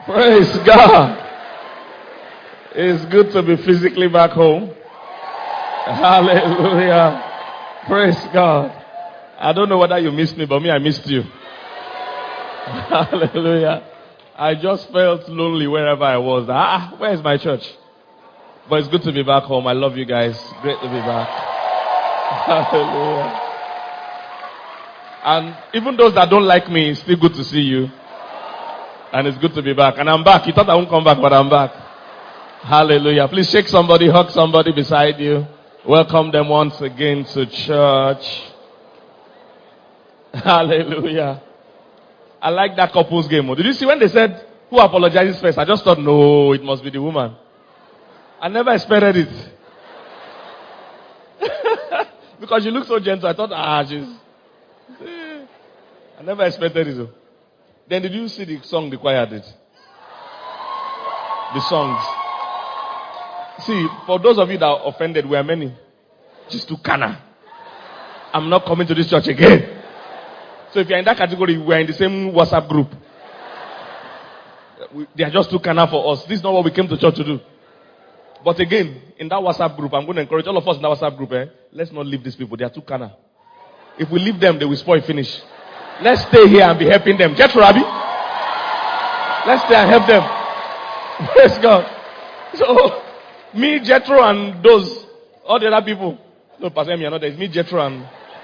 Praise God. It's good to be physically back home. Hallelujah. Praise God. I don't know whether you missed me, but me, I missed you. Hallelujah. I just felt lonely wherever I was. Where is my church? But it's good to be back home. I love you guys. Great to be back. Hallelujah. And even those that don't like me, it's still good to see you. And it's good to be back. And I'm back. You thought I won't come back, but I'm back. Hallelujah. Please shake somebody, hug somebody beside you. Welcome them once again to church. Hallelujah. I like that couples game. Did you see when they said, who apologizes first? I just thought, no, it must be the woman. I never expected it. Because she looked so gentle. I thought, she's... I never expected it. Then did you see the song the choir did? The songs. See, for those of you that are offended, we are many. Just too kana. I'm not coming to this church again. So if you're in that category, we're in the same WhatsApp group. They are just too kana for us. This is not what we came to church to do. But again, in that WhatsApp group, I'm going to encourage all of us in that WhatsApp group, let's not leave these people. They are too kana. If we leave them, they will spoil finish. Let's stay here and be helping them. Jethro, Abi. Let's stay and help them. Praise God. So, me, Jethro, and those, all the other people. No, Pastor me, not there. It's me, Jethro, and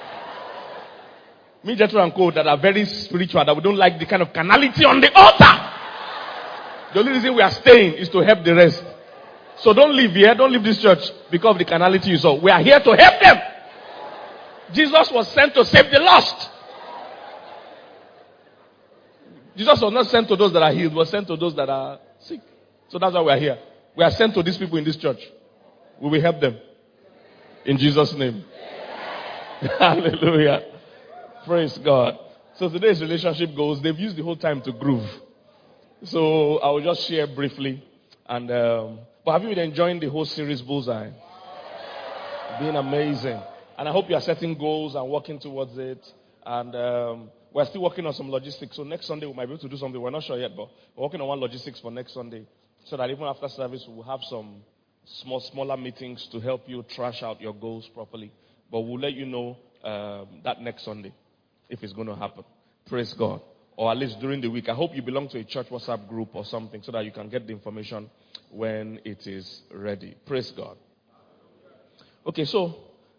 Co. that are very spiritual, that we don't like the kind of carnality on the altar. The only reason we are staying is to help the rest. So don't leave here. Don't leave this church because of the carnality you saw. We are here to help them. Jesus was sent to save the lost. Jesus was not sent to those that are healed. He was sent to those that are sick. So that's why we are here. We are sent to these people in this church. We will help them. In Jesus' name. Hallelujah. Praise God. So today's relationship goals, they've used the whole time to groove. So I will just share briefly. And but have you been enjoying the whole series Bullseye? Been amazing. And I hope you are setting goals and working towards it. And we're still working on some logistics. So next Sunday we might be able to do something. We're not sure yet, but we're working on one logistics for next Sunday. So that even after service we'll have some smaller meetings to help you trash out your goals properly. But we'll let you know that next Sunday if it's going to happen. Praise God. Or at least during the week. I hope you belong to a church WhatsApp group or something so that you can get the information when it is ready. Praise God. Okay, so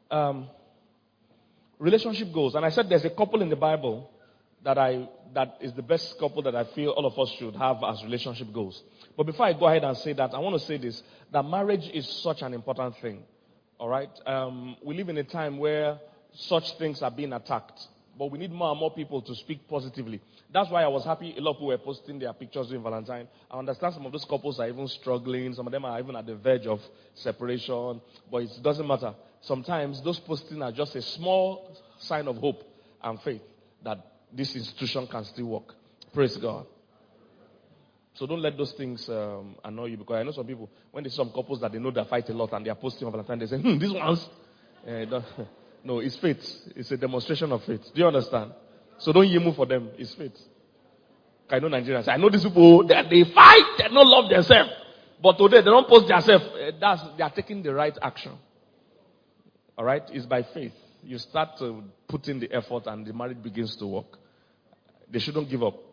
relationship goals. And I said there's a couple in the Bible that is the best couple that I feel all of us should have as relationship goals. But before I go ahead and say that, I want to say this, that marriage is such an important thing. All right? We live in a time where such things are being attacked. But we need more and more people to speak positively. That's why I was happy a lot of people were posting their pictures during Valentine. I understand some of those couples are even struggling. Some of them are even at the verge of separation. But it doesn't matter. Sometimes those postings are just a small sign of hope and faith that this institution can still work. Praise God. So don't let those things annoy you. Because I know some people, when they see some couples that they know they fight a lot and they are posting on Valentine, they say, these ones... No, it's faith. It's a demonstration of faith. Do you understand? So don't yimu for them. It's faith. I know Nigerians. I know these people that they fight, they don't love themselves. But today they don't post themselves. They are taking the right action. All right? It's by faith. You start to put in the effort and the marriage begins to work. They shouldn't give up.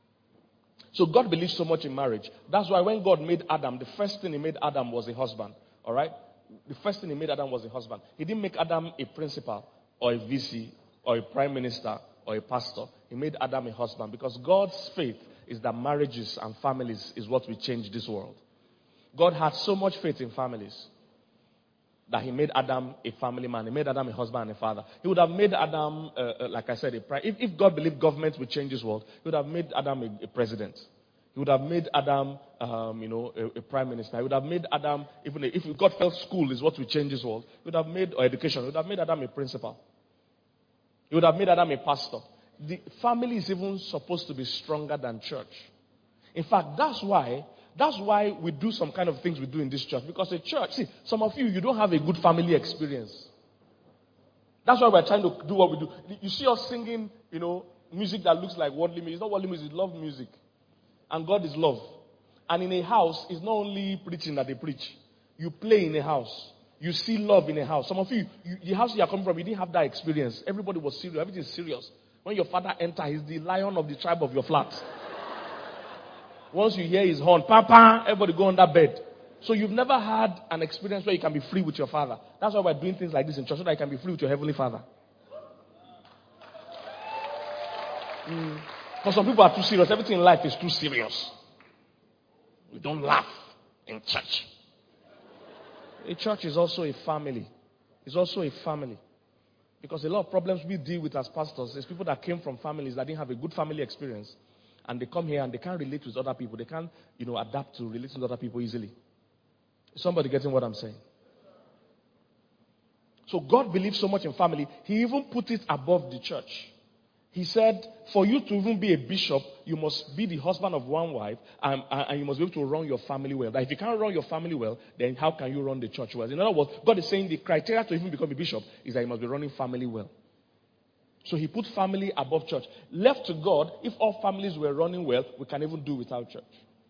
So God believes so much in marriage. That's why when God made Adam, the first thing he made Adam was a husband. All right? The first thing he made Adam was a husband. He didn't make Adam a principal or a VC or a prime minister or a pastor. He made Adam a husband because God's faith is that marriages and families is what will change this world. God had so much faith in families that he made Adam a family man. He made Adam a husband and a father. He would have made Adam, like I said, if God believed government would change this world, he would have made Adam a president. He would have made Adam, a prime minister. He would have made Adam, if God felt school is what will change this world, he would have made, or education, he would have made Adam a principal. He would have made Adam a pastor. The family is even supposed to be stronger than church. In fact, that's why we do some kind of things we do in this church. Because a church, see, some of you don't have a good family experience. That's why we're trying to do what we do. You see us singing, music that looks like worldly music. It's not worldly music, it's love music. And God is love. And in a house, it's not only preaching that they preach. You play in a house. You see love in a house. Some of you, the house you are coming from, you didn't have that experience. Everybody was serious. Everything is serious. When your father enters, he's the lion of the tribe of your flat. Once you hear his horn, Papa, everybody go under bed. So you've never had an experience where you can be free with your father. That's why we're doing things like this in church, so that you can be free with your heavenly father. Because some people are too serious. Everything in life is too serious. We don't laugh in church. A church is also a family. It's also a family. Because a lot of problems we deal with as pastors is people that came from families that didn't have a good family experience. And they come here and they can't relate with other people. They can't, adapt to relating with other people easily. Is somebody getting what I'm saying? So God believes so much in family, He even put it above the church. He said, for you to even be a bishop, you must be the husband of one wife, and you must be able to run your family well. That if you can't run your family well, then how can you run the church well? In other words, God is saying the criteria to even become a bishop is that you must be running family well. So He put family above church. Left to God, if all families were running well, we can even do without church.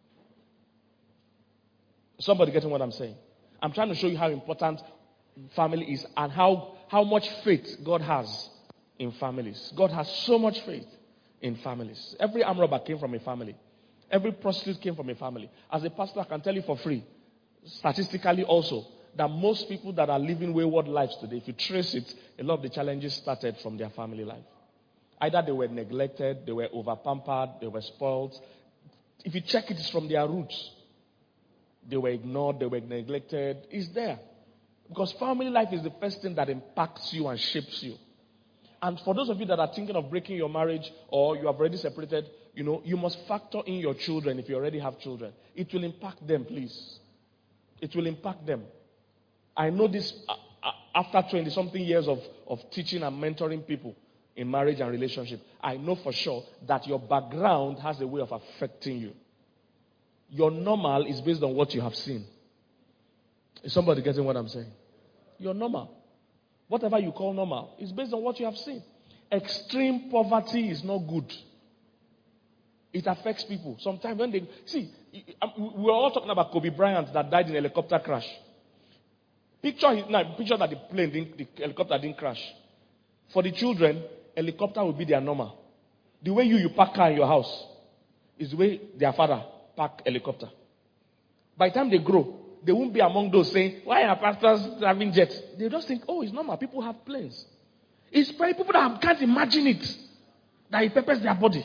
Somebody getting what I'm saying? I'm trying to show you how important family is and how much faith God has in families. God has so much faith in families. Every arm robber came from a family. Every prostitute came from a family. As a pastor, I can tell you for free, statistically also, that most people that are living wayward lives today, if you trace it, a lot of the challenges started from their family life. Either they were neglected, they were over-pampered, they were spoiled. If you check it, it's from their roots. They were ignored, they were neglected. It's there. Because family life is the first thing that impacts you and shapes you. And for those of you that are thinking of breaking your marriage or you have already separated, you must factor in your children if you already have children. It will impact them, please. It will impact them. I know this after 20-something years of teaching and mentoring people in marriage and relationship. I know for sure that your background has a way of affecting you. Your normal is based on what you have seen. Is somebody getting what I'm saying? Your normal. Whatever you call normal is based on what you have seen. Extreme poverty is not good. It affects people. Sometimes when we were all talking about Kobe Bryant that died in a helicopter crash. Picture that the helicopter didn't crash. For the children, helicopter will be their normal. The way you park car in your house is the way their father park helicopter. By the time they grow, they won't be among those saying, why are pastors having jets? They just think, oh, it's normal. People have planes. It's probably people that can't imagine it, that it prepares their body.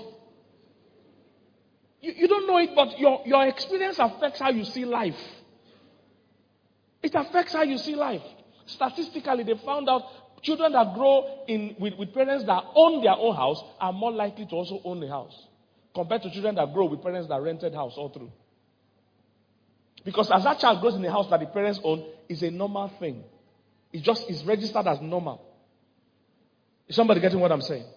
You don't know it, but your experience affects how you see life. It affects how you see life. Statistically, they found out children that grow with parents that own their own house are more likely to also own a house compared to children that grow with parents that rented house all through. Because as that child grows in a house that the parents own, it's a normal thing. It's registered as normal. Is somebody getting what I'm saying?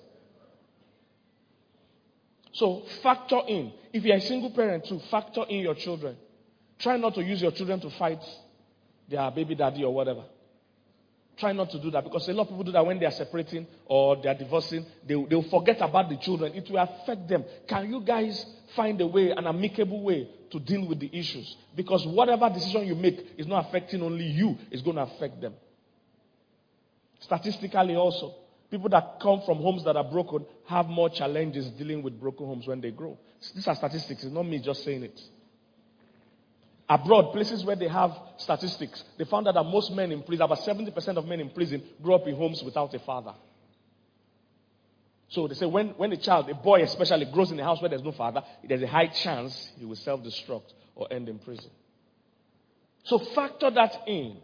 So factor in. If you're a single parent too, factor in your children. Try not to use your children to fight their baby daddy or whatever. Try not to do that, because a lot of people do that when they are separating or they are divorcing. They'll forget about the children. It will affect them. Can you guys find a way, an amicable way to deal with the issues? Because whatever decision you make is not affecting only you, it's going to affect them. Statistically also, people that come from homes that are broken have more challenges dealing with broken homes when they grow. These are statistics. It's not me just saying it. Abroad, places where they have statistics, they found out that most men in prison, about 70% of men in prison, grew up in homes without a father. So they say when a child, a boy especially, grows in a house where there's no father, there's a high chance he will self-destruct or end in prison. So factor that in.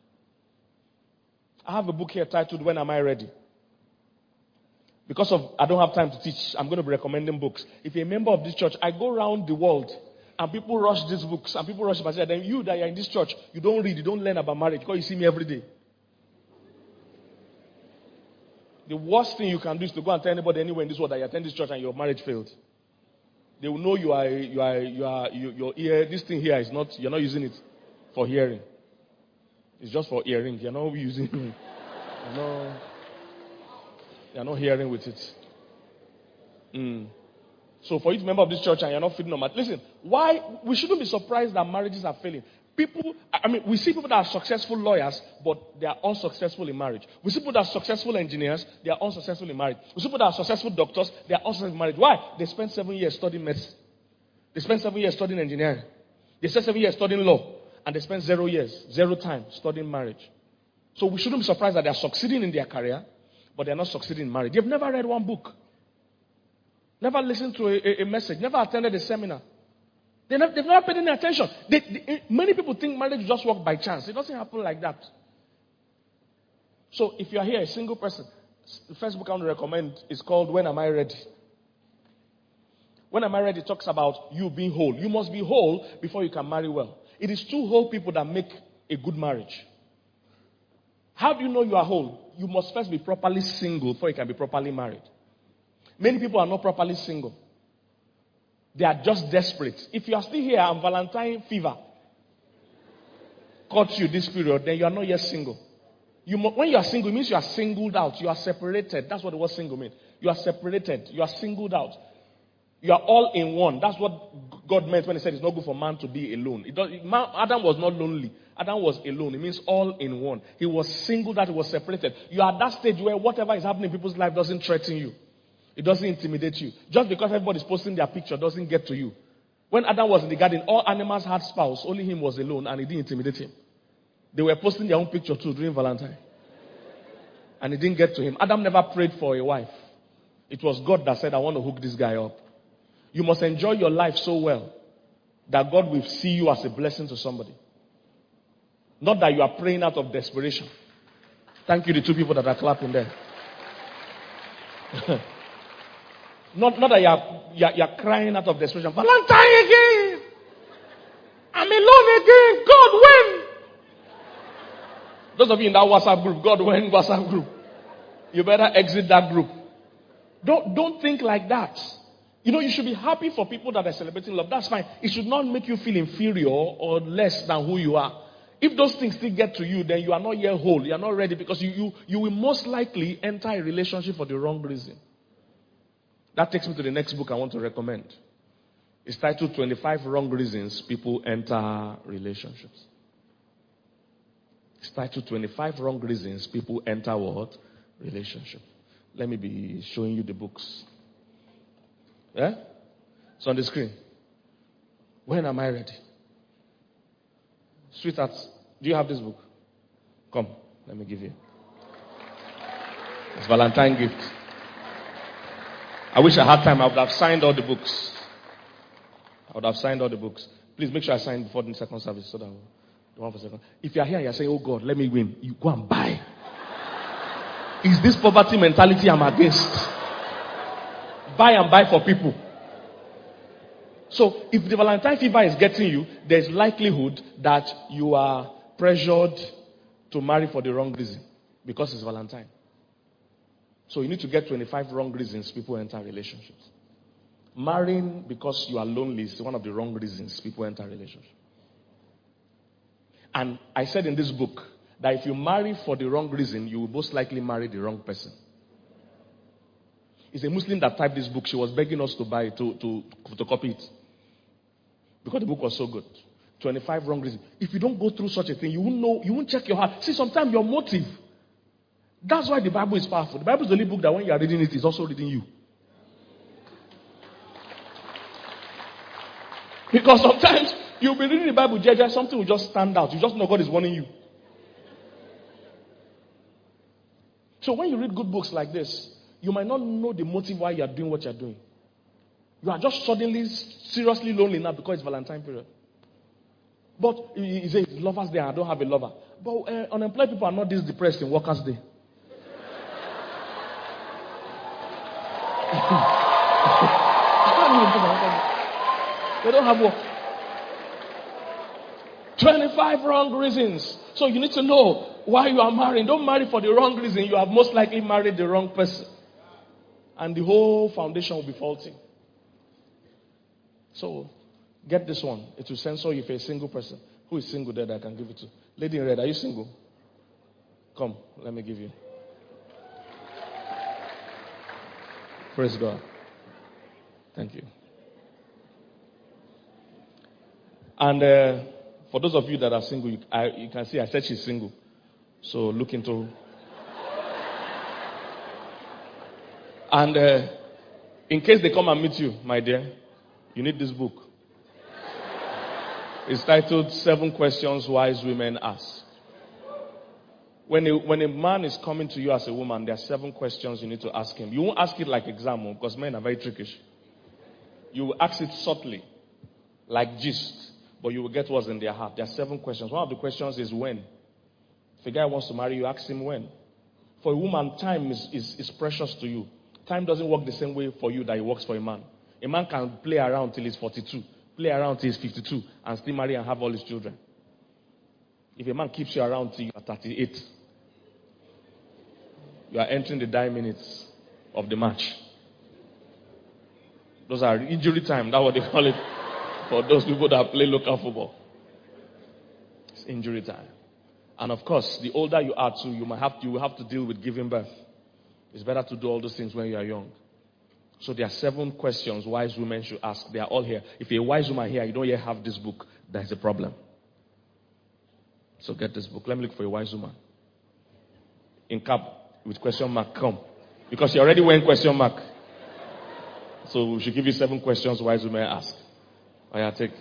I have a book here titled, When Am I Ready? Because I don't have time to teach, I'm going to be recommending books. If you're a member of this church, I go around the world and people rush these books and people rush my side. Then you that are in this church, you don't read, you don't learn about marriage because you see me every day. The worst thing you can do is to go and tell anybody anywhere in this world that you attend this church and your marriage failed. They will know your ear. This thing here is not, you're not using it for hearing. It's just for hearing. You're not using it. You're not hearing with it. So for you to be a member of this church and you're not feeding on marriage, listen, why we shouldn't be surprised that marriages are failing. We see people that are successful lawyers, but they are unsuccessful in marriage. We see people that are successful engineers, they are unsuccessful in marriage. We see people that are successful doctors, they are unsuccessful in marriage. Why? They spend 7 years studying medicine. They spend 7 years studying engineering. They spend 7 years studying law. And they spend 0 years, 0 time studying marriage. So we shouldn't be surprised that they are succeeding in their career, but they are not succeeding in marriage. They've never read one book. Never listened to a message. Never attended a seminar. They've never paid any attention. Many people think marriage just works by chance. It doesn't happen like that. So if you are here, a single person, the first book I want to recommend is called When Am I Ready? When Am I Ready talks about you being whole. You must be whole before you can marry well. It is 2 whole people that make a good marriage. How do you know you are whole? You must first be properly single before you can be properly married. Many people are not properly single. They are just desperate. If you are still here and Valentine fever caught you this period, then you are not yet single. When you are single, it means you are singled out. You are separated. That's what the word single means. You are separated. You are singled out. You are all in one. That's what God meant when he said it's not good for man to be alone. Adam was not lonely. Adam was alone. It means all in one. He was singled out. He was separated. You are at that stage where whatever is happening in people's life doesn't threaten you. It doesn't intimidate you. Just because everybody's posting their picture doesn't get to you. When Adam was in the garden, all animals had spouse. Only him was alone and it didn't intimidate him. They were posting their own picture too during Valentine. And it didn't get to him. Adam never prayed for a wife. It was God that said, I want to hook this guy up. You must enjoy your life so well that God will see you as a blessing to somebody. Not that you are praying out of desperation. Thank you, the 2 people that are clapping there. Not that you are crying out of desperation. Valentine again! I'm alone again! God, when? Those of you in that WhatsApp group, God, when WhatsApp group? You better exit that group. Don't think like that. You should be happy for people that are celebrating love. That's fine. It should not make you feel inferior or less than who you are. If those things still get to you, then you are not yet whole. You are not ready because you will most likely enter a relationship for the wrong reason. That takes me to the next book I want to recommend. It's titled 25 Wrong Reasons People Enter Relationships. It's titled 25 Wrong Reasons People Enter what? Relationship. Let me be showing you the books. Yeah? It's on the screen. When am I ready? Sweetheart, do you have this book? Come, let me give you. It's Valentine gift. I wish I had time. I would have signed all the books. Please make sure I sign before the second service so that the one for second. If you are here and you are saying, oh God, let me win, you go and buy. Is this poverty mentality I'm against? Buy and buy for people. So if the Valentine fever is getting you, there's likelihood that you are pressured to marry for the wrong reason because it's Valentine. So you need to get 25 wrong reasons people enter relationships. Marrying because you are lonely is one of the wrong reasons people enter relationships. And I said in this book that if you marry for the wrong reason, you will most likely marry the wrong person. It's a Muslim that typed this book. She was begging us to buy it, to copy it. Because the book was so good. 25 wrong reasons. If you don't go through such a thing, you won't know, you won't check your heart. See, sometimes your motive. That's why the Bible is powerful. The Bible is the only book that when you are reading it, it's also reading you. Because sometimes you'll be reading the Bible, something will just stand out. You just know God is warning you. So when you read good books like this, you might not know the motive why you are doing what you are doing. You are just suddenly seriously lonely now because it's Valentine period. But you say, Lover's Day, I don't have a lover. But unemployed people are not this depressed in Workers' Day. They don't have work. 25 wrong reasons. So you need to know why you are marrying. Don't marry for the wrong reason. You have most likely married the wrong person. And the whole foundation will be faulty. So, get this one. It will censor you if you're a single person. Who is single there that I can give it to? Lady in red, are you single? Come, let me give you. Praise God. Thank you. And for those of you that are single, you can see I said she's single. So look into. And in case they come and meet you, my dear, you need this book. It's titled 7 Questions Wise Women Ask. When a man is coming to you as a woman, there are 7 questions you need to ask him. You won't ask it like exam, because men are very trickish. You will ask it subtly, like gist, but you will get what's in their heart. There are 7 questions. One of the questions is when. If a guy wants to marry you, ask him when. For a woman, time is precious to you. Time doesn't work the same way for you that it works for a man. A man can play around till he's 42, play around till he's 52, and still marry and have all his children. If a man keeps you around till you are 38, you are entering the dying minutes of the match. Those are injury time. That's what they call it for those people that play local football. It's injury time. And of course, the older you are too, you will have to deal with giving birth. It's better to do all those things when you are young. So there are 7 questions wise women should ask. They are all here. If you're a wise woman here, you don't yet have this book, there's a problem. So get this book. Let me look for a wise woman. In cap with question mark, come. Because you already went question mark. So we should give you 7 questions wise women ask. Oh yeah, take.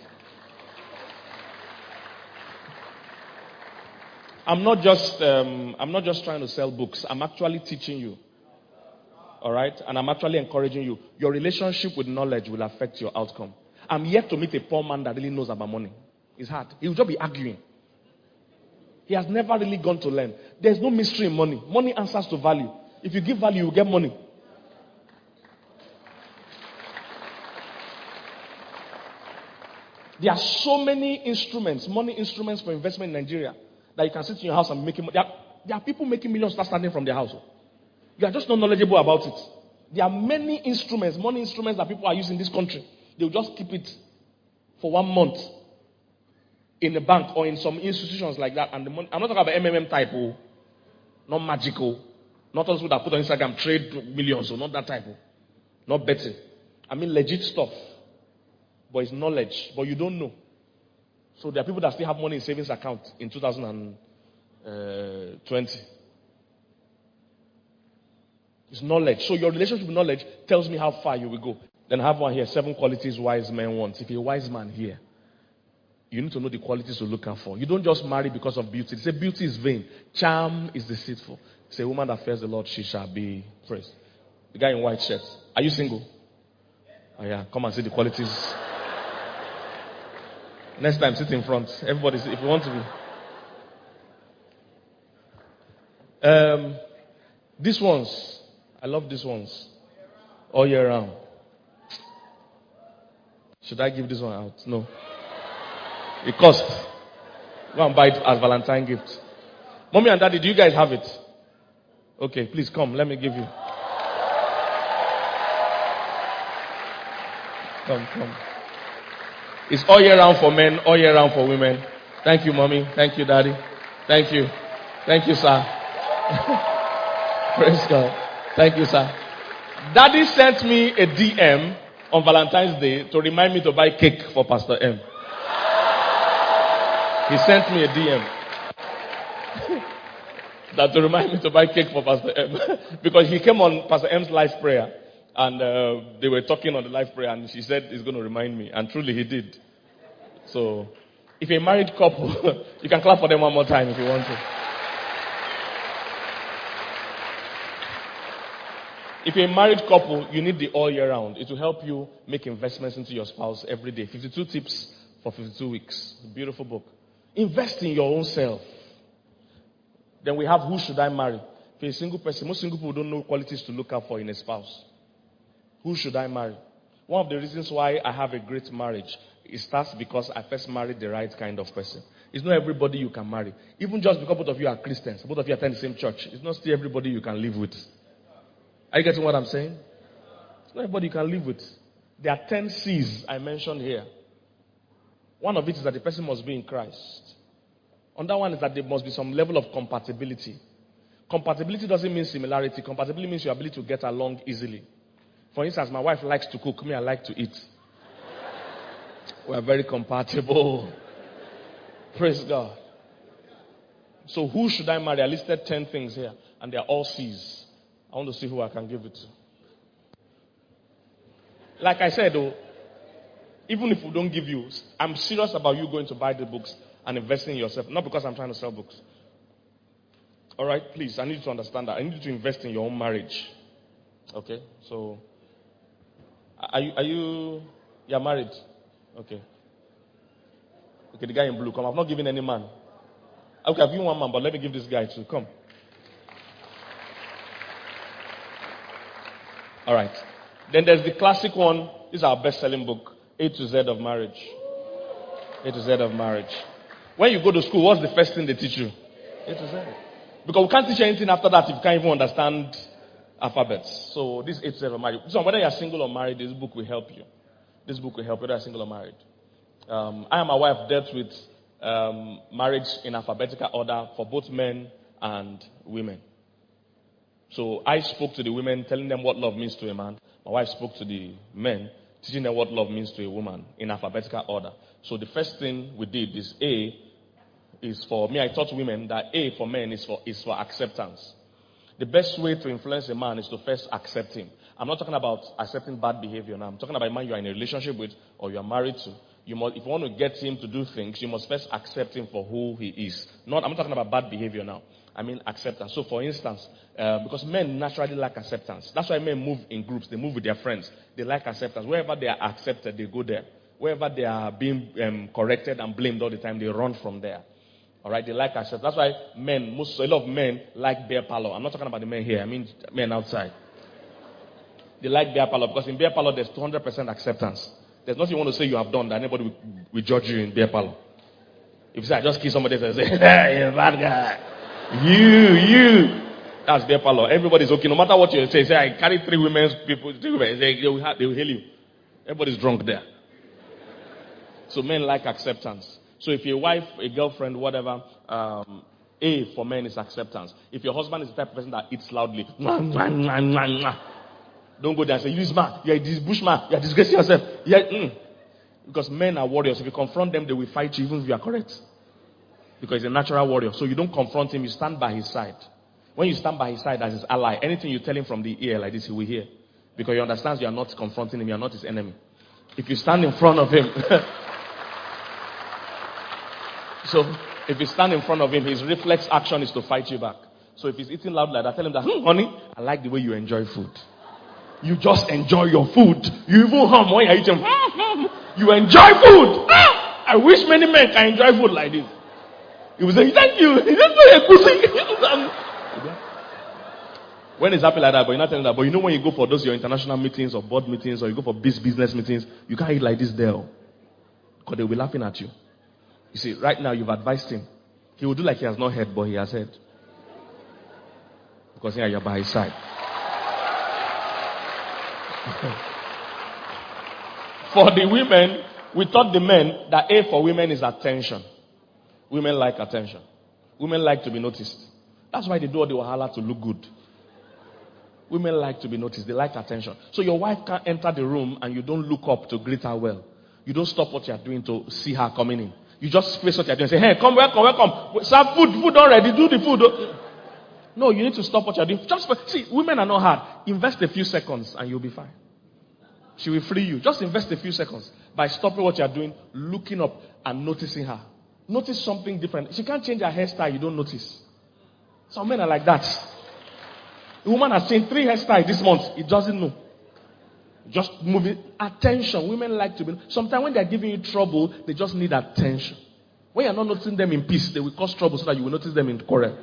I'm not just trying to sell books. I'm actually teaching you. All right? And I'm actually encouraging you. Your relationship with knowledge will affect your outcome. I'm yet to meet a poor man that really knows about money. It's hard. He will just be arguing. He has never really gone to learn. There's no mystery in money. Money answers to value. If you give value, you get money. There are so many instruments, money instruments for investment in Nigeria, that you can sit in your house and make money. There are people making millions start standing from their house. You are just not knowledgeable about it. There are many instruments, money instruments that people are using in this country. They will just keep it for 1 month in a bank or in some institutions like that. And the money, I'm not talking about MMM type, not magical, not those that put on Instagram trade millions, not that type, not betting. I mean legit stuff, but it's knowledge, but you don't know. So there are people that still have money in savings account in 2020. It's knowledge. So your relationship with knowledge tells me how far you will go. Then I have one here, 7 qualities wise men want. If you're a wise man here, you need to know the qualities to look out for. You don't just marry because of beauty. They say beauty is vain. Charm is deceitful. Say, a woman that fears the Lord, she shall be praised. The guy in white shirt. Are you single? Oh yeah, come and see the qualities. Next time, sit in front. Everybody, if you want to be. These ones, I love these ones. All year round. Should I give this one out? No. It costs. Go and buy it as Valentine gift. Mommy and Daddy, do you guys have it? Okay, please come. Let me give you. Come. It's all year round for men, all year round for women. Thank you, Mommy. Thank you, Daddy. Thank you. Thank you, sir. Praise God. Thank you, sir. Daddy sent me a DM on Valentine's Day to remind me to buy cake for Pastor M. He sent me a DM that to remind me to buy cake for Pastor M. Because he came on Pastor M's live prayer and they were talking on the live prayer and she said he's going to remind me. And truly he did. So if you're a married couple, you can clap for them one more time if you want to. If you're a married couple, you need the all year round. It will help you make investments into your spouse every day. 52 tips for 52 weeks. Beautiful book. Invest in your own self. Then we have Who Should I Marry? If you're a single person, most single people don't know qualities to look out for in a spouse. Who should I marry? One of the reasons why I have a great marriage, it starts because I first married the right kind of person. It's not everybody you can marry. Even just because both of you are Christians, both of you attend the same church, it's not still everybody you can live with. Are you getting what I'm saying? It's not everybody you can live with. There are 10 C's I mentioned here. One of it is that the person must be in Christ. Another one is that there must be some level of compatibility. Compatibility doesn't mean similarity. Compatibility means your ability to get along easily. For instance, my wife likes to cook. Me, I like to eat. We are very compatible. Praise God. So who should I marry? I listed 10 things here. And they're all C's. I want to see who I can give it to. Like I said, though, even if we don't give you, I'm serious about you going to buy the books and investing in yourself. Not because I'm trying to sell books. All right, please, I need you to understand that. I need you to invest in your own marriage. Okay, so you're married? Okay. Okay, the guy in blue, come. I've not given any man. Okay, I've given one man, but let me give this guy too. Come. All right. Then there's the classic one. This is our best-selling book, A to Z of Marriage. A to Z of Marriage. When you go to school, what's the first thing they teach you? A to Z. Because we can't teach you anything after that if you can't even understand alphabets. So this is A to Z of Marriage. So whether you're single or married, this book will help you. This book will help you whether you're single or married. I and my wife dealt with marriage in alphabetical order for both men and women. So I spoke to the women, telling them what love means to a man. My wife spoke to the men, teaching them what love means to a woman in alphabetical order. So the first thing we did is A is for me. I taught women that A for men is for acceptance. The best way to influence a man is to first accept him. I'm not talking about accepting bad behavior now. I'm talking about a man you are in a relationship with or you are married to. If you want to get him to do things, you must first accept him for who he is. I'm not talking about bad behavior now. I mean acceptance. So for instance, because men naturally like acceptance. That's why men move in groups. They move with their friends. They like acceptance. Wherever they are accepted, they go there. Wherever they are being corrected and blamed all the time, they run from there. All right, they like acceptance. That's why a lot of men like bear parlor. I'm not talking about the men here. I mean men outside. They like bear parlor because in bear parlor there's 200% acceptance. There's nothing you want to say you have done that anybody will judge you in bear parlor. If you say I just kill somebody and say, hey, you're a bad guy. You. That's bear parlor. Everybody's okay. No matter what you say I carry three women, they will hail you. Everybody's drunk there. So men like acceptance. So if your wife, a girlfriend, whatever, A for men is acceptance. If your husband is the type of person that eats loudly, don't go there and say, you this man, you're this bushman, you're disgracing yourself. Because men are warriors. If you confront them, they will fight you even if you are correct. Because he's a natural warrior. So you don't confront him, you stand by his side. When you stand by his side as his ally, anything you tell him from the ear like this, he will hear. Because he understands you are not confronting him, you are not his enemy. If you stand in front of him, so if you stand in front of him, his reflex action is to fight you back. So if he's eating loud like that, tell him that, honey, I like the way you enjoy food. You just enjoy your food. You even hum when you're eating. You enjoy food. I wish many men can enjoy food like this. He will say, thank you. He just say a pussy. When it's happy like that, but you're not telling that. But you know when you go for those your international meetings or board meetings or you go for business meetings, you can't eat like this there. Because they'll be laughing at you. You see, right now you've advised him. He will do like he has not heard, but he has heard. Because here you're by his side. For the women, we taught the men that A for women is attention. Women like attention. Women like to be noticed. That's why they do all the wahala to look good. Women like to be noticed. They like attention. So your wife can't enter the room and you don't look up to greet her well. You don't stop what you're doing to see her coming in. You just face what you're doing and say, hey, come, welcome. Serve food already. Do the food. No, you need to stop what you're doing. See, women are not hard. Invest a few seconds and you'll be fine. She will free you. Just invest a few seconds by stopping what you're doing, looking up and noticing her. Notice something different. She can't change her hairstyle, you don't notice. Some men are like that. The woman has changed 3 hairstyles this month. It doesn't know. Just moving. Attention. Women like to be. Sometimes when they're giving you trouble, they just need attention. When you're not noticing them in peace, they will cause trouble so that you will notice them in quarrel.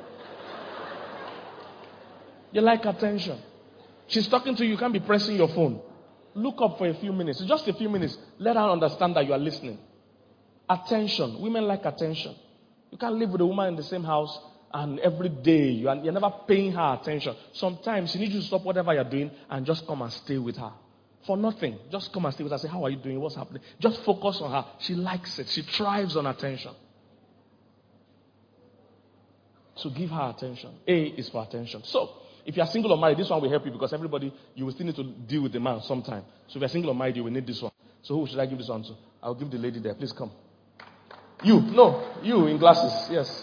You like attention. She's talking to you, you can't be pressing your phone. Look up for a few minutes. Just a few minutes. Let her understand that you are listening. Attention. Women like attention. You can't live with a woman in the same house and every day you're never paying her attention. Sometimes she needs you to stop whatever you're doing and just come and stay with her. For nothing. Just come and stay with her. Say, how are you doing? What's happening? Just focus on her. She likes it. She thrives on attention. So give her attention. A is for attention. So, If you are single or married, this one will help you because everybody, you will still need to deal with the man sometime. So if you are single or married, you will need this one. So who should I give this one to? I'll give the lady there. Please come. You in glasses. Yes.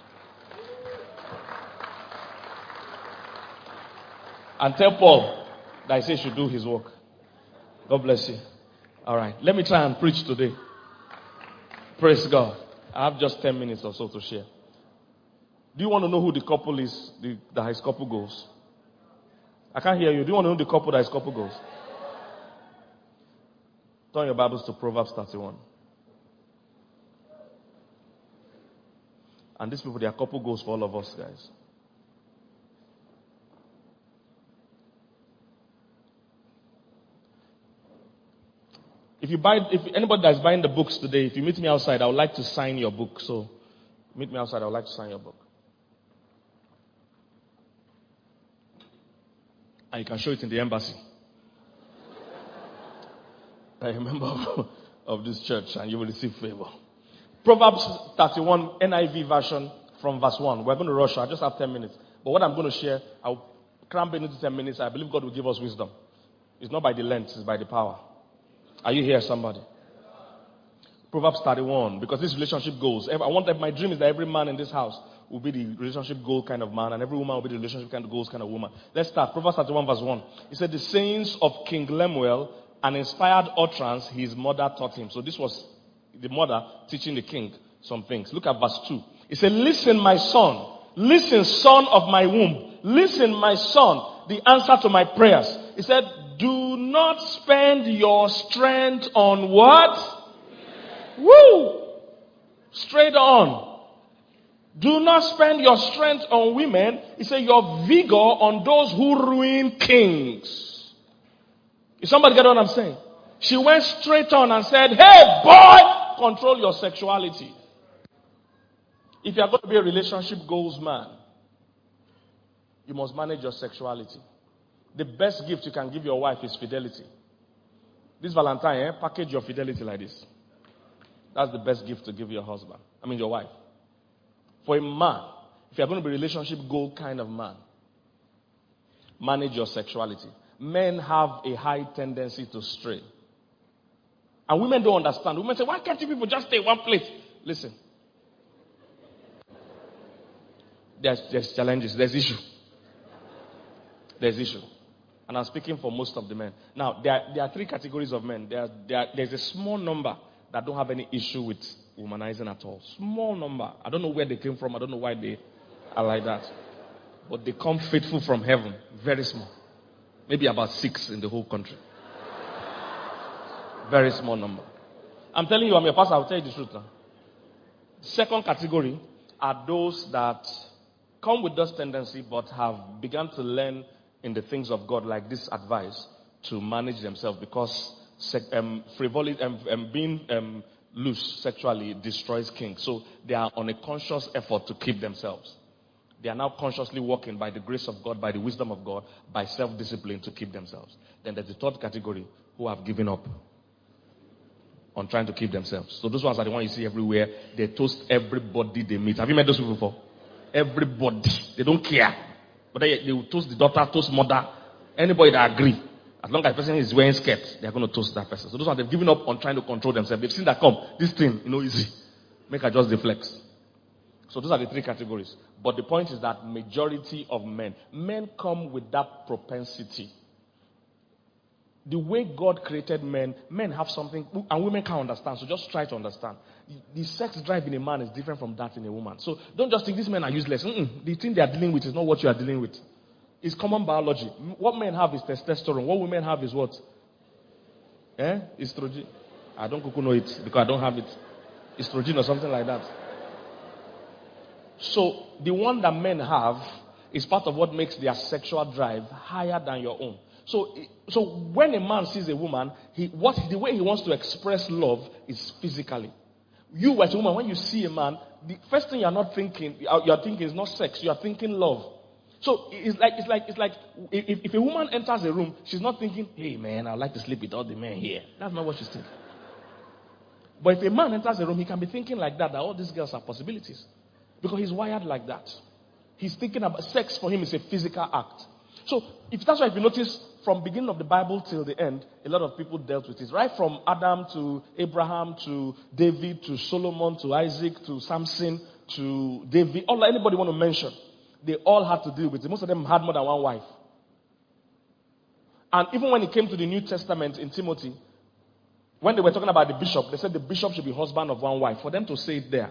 And tell Paul that he says he should do his work. God bless you. All right. Let me try and preach today. Praise God. I have just 10 minutes or so to share. Do you want to know who the couple is that his couple goes? I can't hear you. Do you want to know the couple that his couple goes? Turn your Bibles to Proverbs 31. And these people, their couple goes for all of us, guys. If anybody that's buying the books today, if you meet me outside, I would like to sign your book. So, meet me outside, I would like to sign your book. And you can show it in the embassy. I am a member of this church and you will receive favor. Proverbs 31 NIV version from verse 1. We're going to rush. I just have 10 minutes. But what I'm going to share, I'll cram it into 10 minutes. I believe God will give us wisdom. It's not by the length, it's by the power. Are you here, somebody? Proverbs 31. Because this relationship goals. My dream is that every man in this house will be the relationship goal kind of man, and every woman will be the relationship kind of goals kind of woman. Let's start. Proverbs 31 verse 1. He said, the sayings of King Lemuel, an inspired utterance his mother taught him. So this was the mother teaching the king some things. Look at verse 2. He said, listen, my son. Listen, son of my womb. Listen, my son, the answer to my prayers. He said, do not spend your strength on what? Woo! Straight on. Do not spend your strength on women. He said, your vigor on those who ruin kings. Is somebody get what I'm saying? She went straight on and said, hey boy, control your sexuality. If you are going to be a relationship goals man, you must manage your sexuality. The best gift you can give your wife is fidelity. This Valentine, package your fidelity like this. That's the best gift to give your husband. Your wife. For a man, if you're going to be a relationship goal kind of man, manage your sexuality. Men have a high tendency to stray. And women don't understand. Women say, why can't you people just stay in one place? Listen. There's challenges. There's issue. There's issue. And I'm speaking for most of the men. Now, there are three categories of men. There's a small number that don't have any issue with womanizing at all. Small number. I don't know where they came from. I don't know why they are like that. But they come faithful from heaven. Very small. Maybe about 6 in the whole country. Very small number. I'm telling you, I'm your pastor. I'll tell you the truth now. Second category are those that come with this tendency but have begun to learn in the things of God, like this advice, to manage themselves, because frivolity and being loose sexually destroys kings. So they are on a conscious effort to keep themselves. They are now consciously working by the grace of God, by the wisdom of God, by self-discipline to keep themselves. Then there's the third category who have given up on trying to keep themselves. So those ones are the ones you see everywhere. They toast everybody they meet. Have you met those people before? Everybody. They don't care. But they will toast the daughter, toast mother, anybody that agree. As long as the person is wearing skirt, they're going to toast that person. So those ones, they've given up on trying to control themselves. They've seen that come. This thing, easy. Make her just deflex. So those are the three categories. But the point is that majority of men come with that propensity. The way God created men have something, and women can't understand. So just try to understand. The sex drive in a man is different from that in a woman. So don't just think these men are useless. The thing they are dealing with is not what you are dealing with. It's common biology. What men have is testosterone. What women have is what? Estrogen. I don't know it because I don't have it. Estrogen or something like that. So the one that men have is part of what makes their sexual drive higher than your own. So when a man sees a woman, the way he wants to express love is physically. You as a woman, when you see a man, the first thing you're thinking is not sex. You are thinking love. So it's like if a woman enters a room, she's not thinking, hey man, I'd like to sleep with all the men here. That's not what she's thinking. But if a man enters a room, he can be thinking like that all these girls are possibilities. Because he's wired like that. He's thinking about sex for him is a physical act. So, if that's why if you notice, from beginning of the Bible till the end, a lot of people dealt with it. Right from Adam to Abraham to David to Solomon to Isaac to Samson to David, all anybody want to mention, they all had to deal with it. Most of them had more than one wife. And even when it came to the New Testament in Timothy, when they were talking about the bishop, they said the bishop should be husband of one wife. For them to say it there.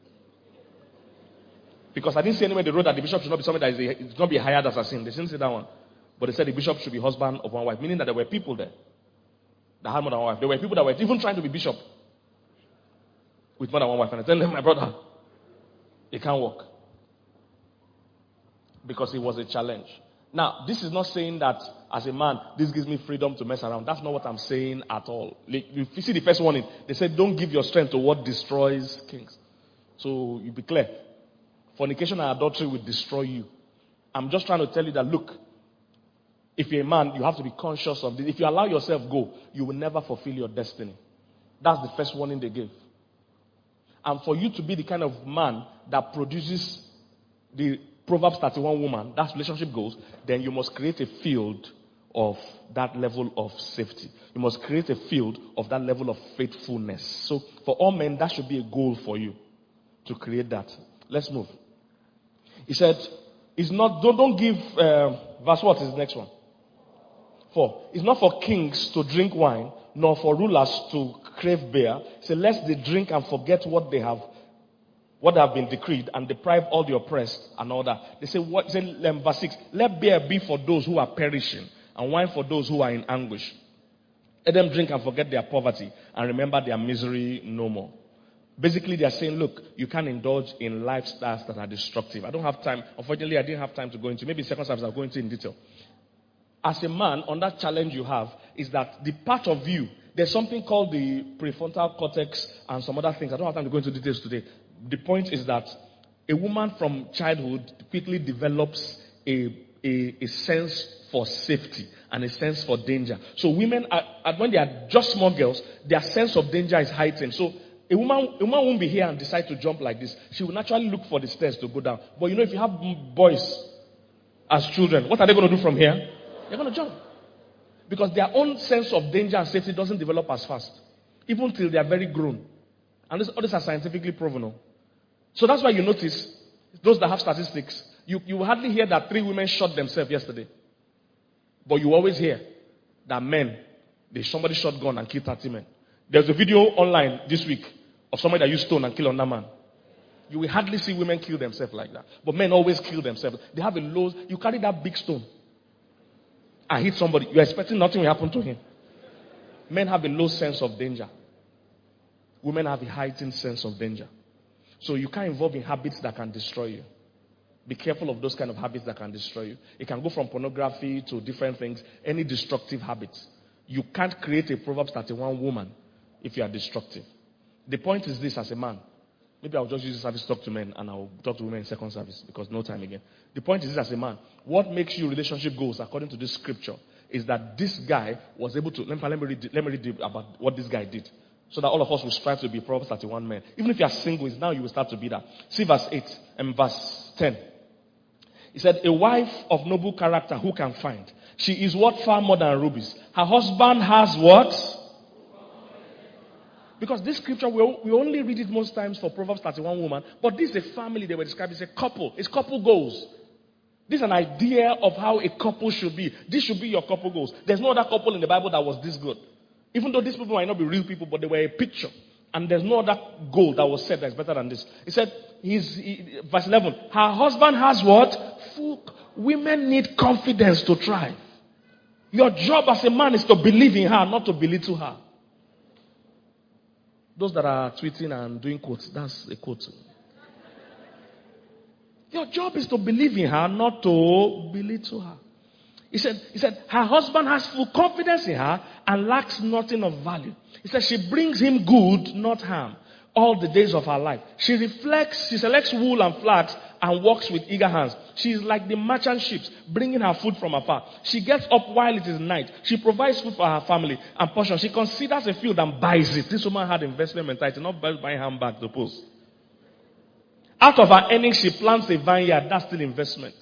Because I didn't see anywhere they wrote that the bishop should not be somebody that is not be hired as a sin. They didn't say that one. But they said the bishop should be husband of one wife. Meaning that there were people there that had more than one wife. There were people that were even trying to be bishop with more than one wife. And I tell them, my brother, it can't work. Because it was a challenge. Now, this is not saying that as a man, this gives me freedom to mess around. That's not what I'm saying at all. Like, if you see the first warning, they said, don't give your strength to what destroys kings. So, you be clear. Fornication and adultery will destroy you. I'm just trying to tell you that, look, if you're a man, you have to be conscious of this. If you allow yourself go, you will never fulfill your destiny. That's the first warning they gave. And for you to be the kind of man that produces the Proverbs 31 woman, that's relationship goals, then you must create a field of that level of safety. You must create a field of that level of faithfulness. So for all men, that should be a goal for you to create that. Let's move. He said, it's not, don't give, verse what is the next one? 4. It's not for kings to drink wine, nor for rulers to crave beer. He said, lest they drink and forget what they have been decreed, and deprive all the oppressed and all that. They say, what? Say, verse 6, let beer be for those who are perishing, and wine for those who are in anguish. Let them drink and forget their poverty, and remember their misery no more. Basically, they are saying, look, you can't indulge in lifestyles that are destructive. I don't have time. Unfortunately, I didn't have time to go into. Maybe second service I'll go into in detail. As a man, on that challenge you have, is that the part of you, there's something called the prefrontal cortex and some other things. I don't have time to go into details today. The point is that a woman from childhood quickly develops a sense for safety and a sense for danger. So women, when they are just small girls, their sense of danger is heightened. So a woman won't be here and decide to jump like this. She will naturally look for the stairs to go down. But you know, if you have boys as children, what are they going to do from here? They're going to jump. Because their own sense of danger and safety doesn't develop as fast. Even till they are very grown. And all these are scientifically proven. No? So that's why you notice, those that have statistics, you hardly hear that 3 women shot themselves yesterday. But you always hear that men, somebody shot gun and killed 30 men. There's a video online this week of somebody that used stone and killed another man. You will hardly see women kill themselves like that. But men always kill themselves. They have a low, you carry that big stone and hit somebody, you're expecting nothing will happen to him. Men have a low sense of danger. Women have a heightened sense of danger. So you can't involve in habits that can destroy you. Be careful of those kind of habits that can destroy you. It can go from pornography to different things, any destructive habits. You can't create a Proverbs 31 woman if you are destructive. The point is this as a man. Maybe I'll just use this service to talk to men and I'll talk to women in second service because no time again. The point is this as a man. What makes you relationship goals according to this scripture is that this guy was able to, let me read about what this guy did. So that all of us will strive to be Proverbs 31 men. Even if you are single, it's now you will start to be that. See verse 8 and verse 10. He said, a wife of noble character who can find? She is what? Far more than rubies. Her husband has what? Because this scripture, we only read it most times for Proverbs 31 woman. But this is a family they were describing. It's a couple. It's couple goals. This is an idea of how a couple should be. This should be your couple goals. There's no other couple in the Bible that was this good. Even though these people might not be real people, but they were a picture. And there's no other goal that was set that's better than this. He said, verse 11, her husband has what? Women need confidence to thrive. Your job as a man is to believe in her, not to belittle her. Those that are tweeting and doing quotes, that's a quote. Your job is to believe in her, not to belittle her. He said, her husband has full confidence in her and lacks nothing of value. He said, she brings him good, not harm, all the days of her life. She selects wool and flax and walks with eager hands. She is like the merchant ships, bringing her food from afar. She gets up while it is night. She provides food for her family and portion. She considers a field and buys it. This woman had investment mentality, not buying handbag to post. Out of her earnings, she plants a vineyard. That's still investment.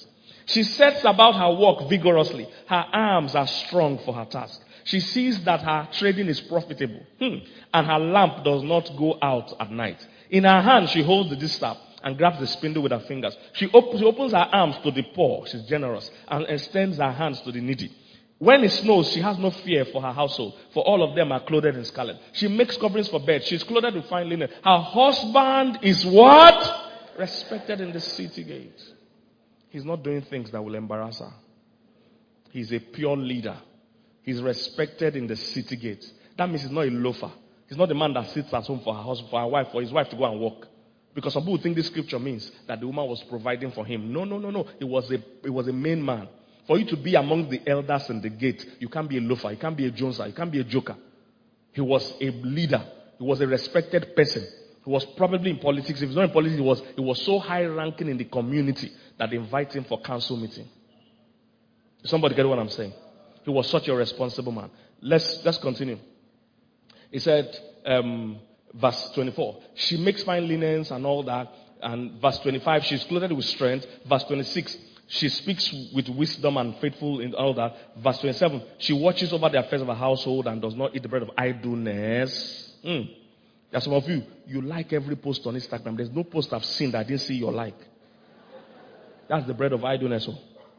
She sets about her work vigorously. Her arms are strong for her task. She sees that her trading is profitable. And her lamp does not go out at night. In her hand, she holds the distaff and grabs the spindle with her fingers. She opens her arms to the poor. She's generous. And extends her hands to the needy. When it snows, she has no fear for her household, for all of them are clothed in scarlet. She makes coverings for beds. She's clothed with fine linen. Her husband is what? Respected in the city gate. He's not doing things that will embarrass her. He's a pure leader. He's respected in the city gate. That means he's not a loafer. He's not the man that sits at home for her husband, for her wife, for his wife to go and work. Because some people think this scripture means that the woman was providing for him. No. It was a main man. For you to be among the elders in the gate, you can't be a loafer, you can't be a joneser, you can't be a joker. He was a leader. He was a respected person. He was probably in politics. If he's not in politics, he was so high ranking in the community that they invite him for council meeting. Somebody get what I'm saying? He was such a responsible man. Let's continue. He said, verse 24, she makes fine linens and all that. And verse 25, she's clothed with strength. Verse 26, she speaks with wisdom and faithful in all that. Verse 27, she watches over the affairs of her household and does not eat the bread of idleness. There's some of you, you like every post on Instagram. There's no post I've seen that I didn't see your like. That's the bread of idleness.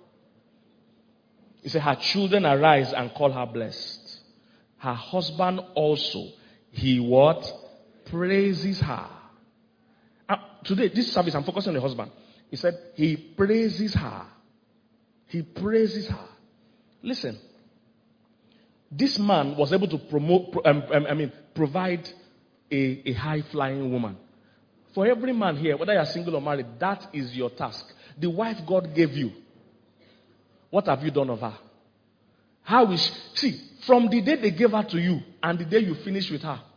He said, her children arise and call her blessed. Her husband also, he what? Praises her. Today, this service, I'm focusing on the husband. He said, he praises her. He praises her. Listen. This man was able to provide a high-flying woman. For every man here, whether you're single or married, that is your task. The wife God gave you, what have you done of her? How is she? See, from the day they gave her to you and the day you finish with her,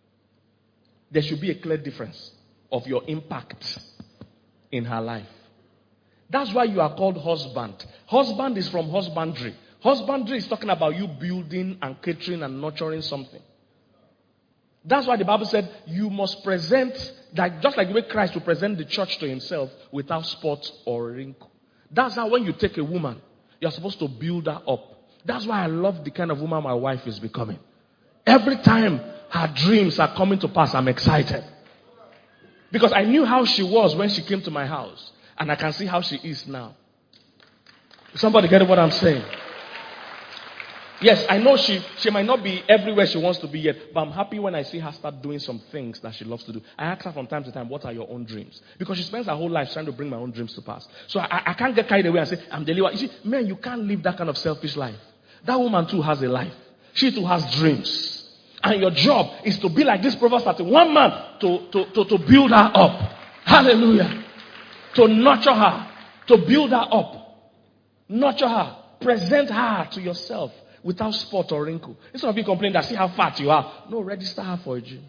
there should be a clear difference of your impact in her life. That's why you are called husband. Husband is from husbandry. Husbandry is talking about you building and catering and nurturing something. That's why the Bible said you must present, just like the way Christ will present the church to himself without spot or wrinkle. That's how when you take a woman, you're supposed to build her up. That's why I love the kind of woman my wife is becoming. Every time her dreams are coming to pass, I'm excited. Because I knew how she was when she came to my house. And I can see how she is now. Somebody get what I'm saying? Yes, I know she might not be everywhere she wants to be yet, but I'm happy when I see her start doing some things that she loves to do. I ask her from time to time, what are your own dreams? Because she spends her whole life trying to bring my own dreams to pass. So I can't get carried away and say, I'm delivered. You see, man, you can't live that kind of selfish life. That woman too has a life. She too has dreams. And your job is to be like this Proverbs 31 man to build her up. Hallelujah. To nurture her. To build her up. Nurture her. Present her to yourself without spot or wrinkle. Instead of you complaining that see how fat you are. No, register her for a gym.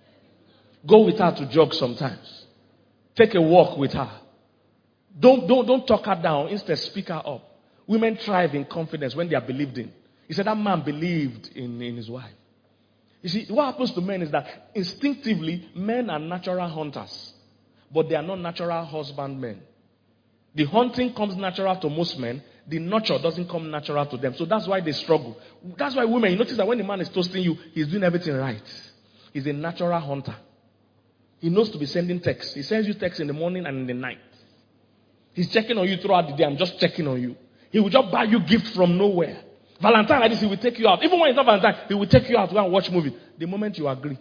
Go with her to jog sometimes. Take a walk with her. Don't talk her down. Instead, speak her up. Women thrive in confidence when they are believed in. He said that man believed in his wife. You see, what happens to men is that instinctively, men are natural hunters. But they are not natural husbandmen. The hunting comes natural to most men. The nurture doesn't come natural to them. So that's why they struggle. That's why women, you notice that when the man is toasting you, he's doing everything right. He's a natural hunter. He knows to be sending texts. He sends you texts in the morning and in the night. He's checking on you throughout the day. I'm just checking on you. He will just buy you gifts from nowhere. Valentine like this, he will take you out. Even when it's not Valentine, he will take you out to go and watch movie. The moment you agree.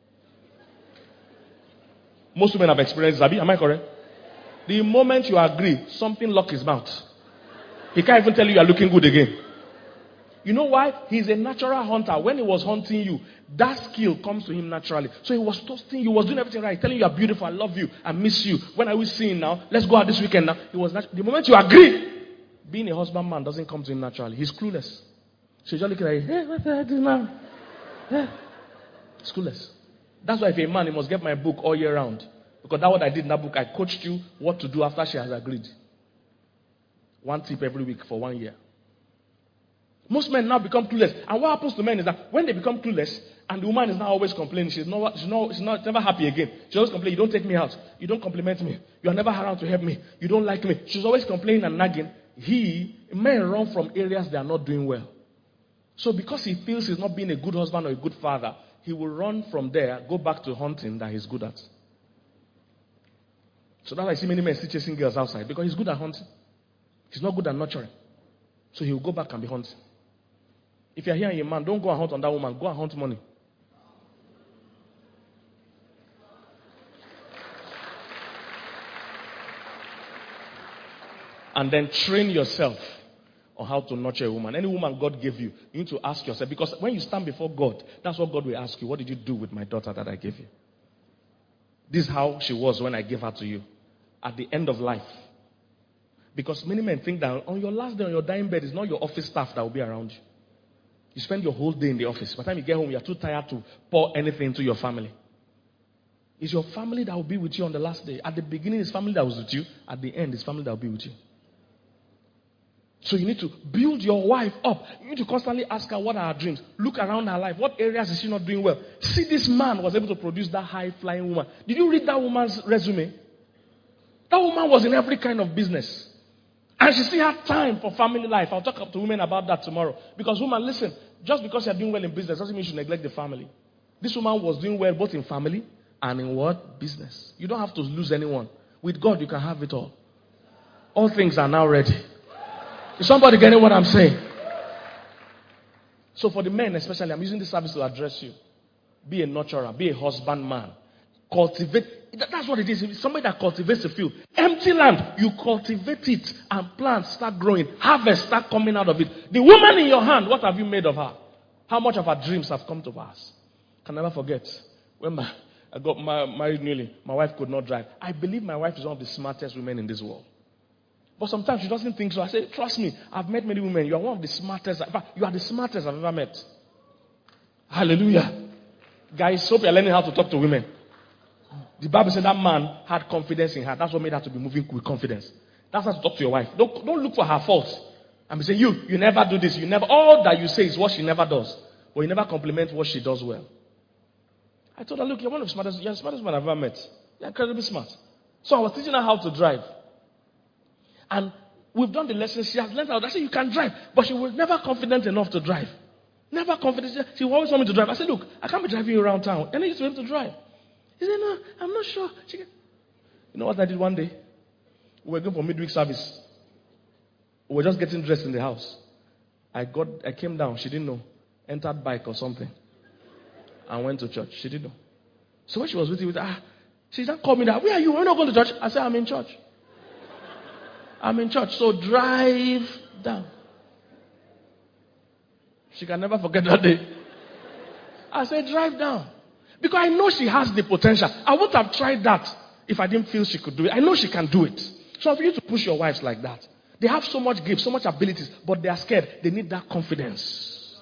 Most women have experienced Zabi. Am I correct? The moment you agree, something lock his mouth. He can't even tell you are looking good again. You know why? He's a natural hunter. When he was hunting you, that skill comes to him naturally. So he was toasting you, was doing everything right, telling you are beautiful, I love you, I miss you. When are we seeing now? Let's go out this weekend now. He was the moment you agree, being a husband man doesn't come to him naturally. He's clueless. So he's just looking at you, hey, what did I do now? Hey. He's clueless. That's why if you're a man, you must get my book all year round. Because that's what I did in that book. I coached you what to do after she has agreed. One tip every week for 1 year. Most men now become clueless. And what happens to men is that when they become clueless, and the woman is now always complaining, she's never happy again. She always complains, you don't take me out. You don't compliment me. You are never around to help me. You don't like me. She's always complaining and nagging. Men run from areas they are not doing well. So because he feels he's not being a good husband or a good father, he will run from there, go back to hunting that he's good at. So that's why I see many men still chasing girls outside, because he's good at hunting. He's not good at nurturing. So he will go back and be hunting. If you're here and you're a man, don't go and hunt on that woman. Go and hunt money. And then train yourself on how to nurture a woman. Any woman God gave you, you need to ask yourself. Because when you stand before God, that's what God will ask you. What did you do with my daughter that I gave you? This is how she was when I gave her to you. At the end of life. Because many men think that on your last day, on your dying bed, it's not your office staff that will be around you. You spend your whole day in the office. By the time you get home, you're too tired to pour anything into your family. It's your family that will be with you on the last day. At the beginning, it's family that was with you. At the end, it's family that will be with you. So you need to build your wife up. You need to constantly ask her what are her dreams. Look around her life. What areas is she not doing well? See, this man was able to produce that high-flying woman. Did you read that woman's resume? That woman was in every kind of business. And she still had time for family life. I'll talk to women about that tomorrow. Because woman, listen, just because you're doing well in business doesn't mean you should neglect the family. This woman was doing well both in family and in what? Business. You don't have to lose anyone. With God, you can have it all. All things are now ready. Is somebody getting what I'm saying? So for the men especially, I'm using this service to address you. Be a nurturer. Be a husband man. Cultivate. That's what it is. It's somebody that cultivates the field. Empty land, you cultivate it and plants start growing. Harvest start coming out of it. The woman in your hand, what have you made of her? How much of her dreams have come to pass? Can never forget. When I got married newly, my wife could not drive. I believe my wife is one of the smartest women in this world. But sometimes she doesn't think so. I say, trust me, I've met many women. You are one of the smartest. In fact, you are the smartest I've ever met. Hallelujah. Guys, hope you're learning how to talk to women. The Bible said that man had confidence in her. That's what made her to be moving with confidence. That's how to talk to your wife. Don't look for her faults. And be saying, you never do this. You never. All that you say is what she never does. But you never compliment what she does well. I told her, look, you're one of the smartest. You're the smartest man I've ever met. You're incredibly smart. So I was teaching her how to drive. And we've done the lessons. She has learned how. I said, you can drive. But she was never confident enough to drive. Never confident. She always wanted me to drive. I said, look, I can't be driving you around town. I need you to be able to drive. He said, no, I'm not sure. You know what I did one day? We were going for midweek service. We were just getting dressed in the house. I came down. She didn't know. Entered bike or something. And went to church. She didn't know. So when she was with her, she just called me that. Where are you? We're not going to church. I said, I'm in church. I'm in church. So drive down. She can never forget that day. I said, drive down. Because I know she has the potential. I wouldn't have tried that if I didn't feel she could do it. I know she can do it. So for you to push your wives like that. They have so much gifts, so much abilities, but they are scared. They need that confidence.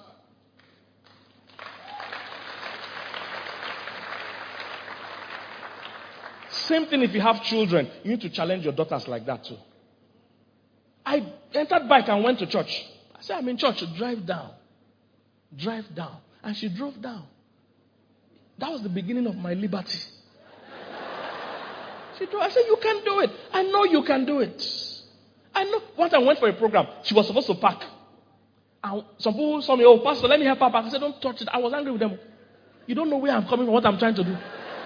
Same thing if you have children. You need to challenge your daughters like that too. I entered bike and went to church. I said, I'm in church. Drive down. Drive down. And she drove down. That was the beginning of my liberty. She drove. I said, you can do it. I know you can do it. I know. Once I went for a program, she was supposed to park. And some people saw me, oh, Pastor, let me help her park. I said, don't touch it. I was angry with them. You don't know where I'm coming from, what I'm trying to do.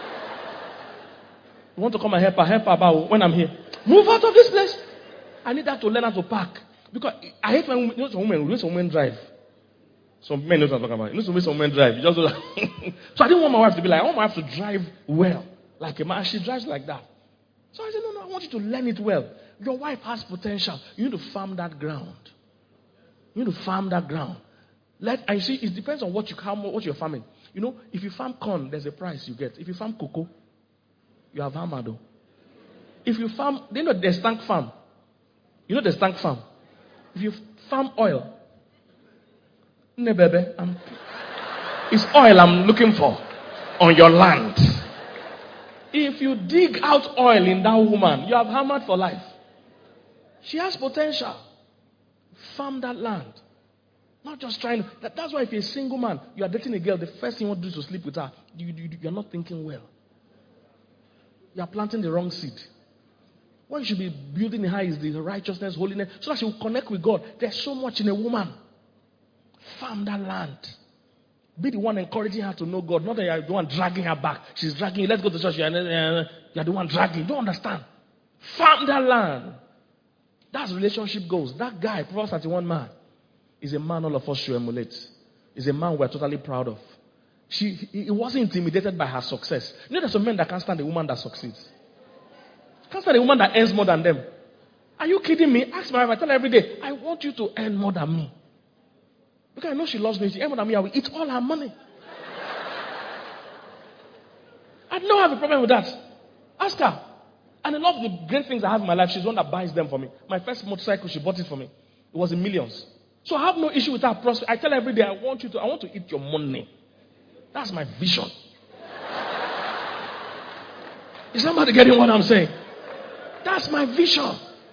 You want to come and help her about when I'm here. Move out of this place. I need her to learn how to park. Because I hate when some women drive. Some men know what I'm talking about. You know some women drive. You just do that. So I didn't want my wife to be like, I want my wife to drive well. Like a man. She drives like that. So I said, no, I want you to learn it well. Your wife has potential. You need to farm that ground. You need to farm that ground. I see it depends on what you're farming. You know, if you farm corn, there's a price you get. If you farm cocoa, you have hammered. If you farm, do you know the stank farm? You know the stank farm? If you farm oil, it's oil I'm looking for on your land. If you dig out oil in that woman, you have hammered for life. She has potential. Farm that land. Not just trying. That's why if you're a single man, you are dating a girl, the first thing you want to do is to sleep with her. You're not thinking well. You are planting the wrong seed. What you should be building in her is the righteousness, holiness, so that she will connect with God. There's so much in a woman. Farm that land. Be the one encouraging her to know God. Not that you're the one dragging her back. She's dragging you. Let's go to church. You're the one dragging. You don't understand. Farm that land. That's relationship goals. That guy, Proverbs 31 man, is a man all of us should emulate. Is a man we're totally proud of. He wasn't intimidated by her success. You know, there's some men that can't stand a woman that succeeds. Can't stand a woman that earns more than them. Are you kidding me? Ask my wife. I tell her every day, I want you to earn more than me. Because I know she loves me. She earns more than me. I will eat all her money. I don't have a problem with that. Ask her. And a lot of the great things I have in my life, she's the one that buys them for me. My first motorcycle, she bought it for me. It was in millions. So I have no issue with her prosperity. I tell her every day, I want to eat your money. That's my vision. Is somebody getting what I'm saying? That's my vision.